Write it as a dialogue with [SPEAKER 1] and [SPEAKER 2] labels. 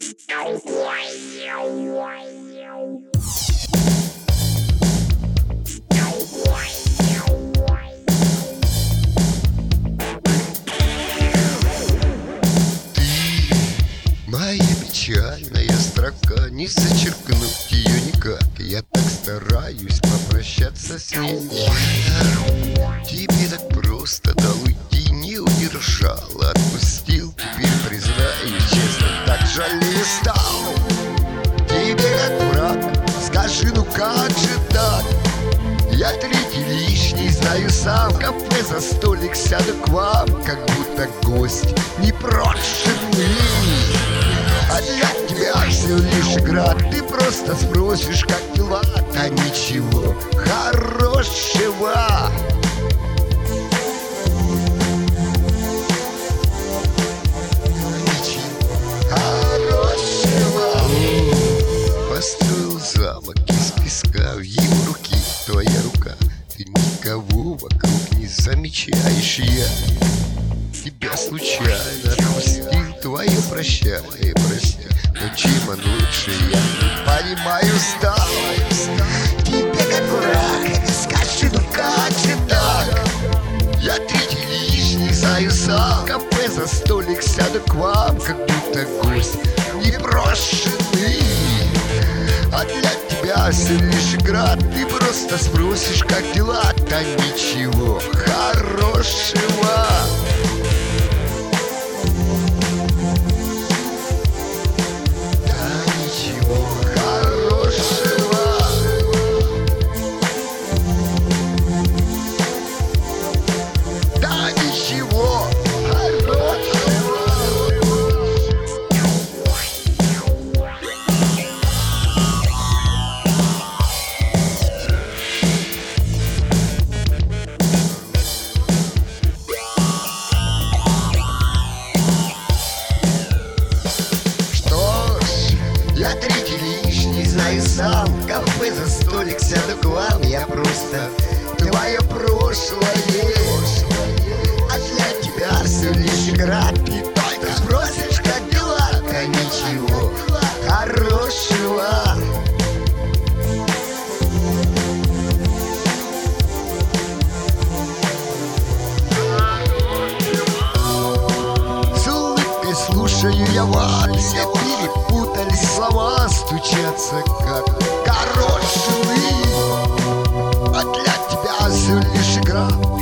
[SPEAKER 1] Моя печальная строка, не зачеркнуть ее никак. Я так стараюсь попрощаться с ней. Тебе так просто дал уйти, не удержал, отпустил. Теперь признаюсь честно, так жалею стал. Тебе как враг, скажи, ну как же так? Я третий лишний, знаю сам. В кафе за столик сяду к вам, как будто гость непрошенный. А для тебя все лишь игра. Ты просто спросишь, как дела, а ничего хорошего. Построил замок из песка, в его руке твоя рука. Ты никого вокруг не замечаешь, я тебя случайно отпустил. Твое прощание, прости, но чем оно лучше, я не понимаю, стал. Тебе как враг, скажи, ну как же так? Я третий лишний, знаю сам. В кафе за столик сяду к вам, как будто гость непрошенный. А для тебя все лишь игра. Ты просто спросишь, как дела, да ничего хорошего. Я третий лишний, знаю сам. В кафе за столик сяду к вам. Я просто твое прошлое. А для тебя все лишь игра. Ты только спросишь, как дела, да ничего хорошего. С улыбкой слушаю я вас. Все перепутались слова, стучатся как горошины. А для тебя все лишь игра.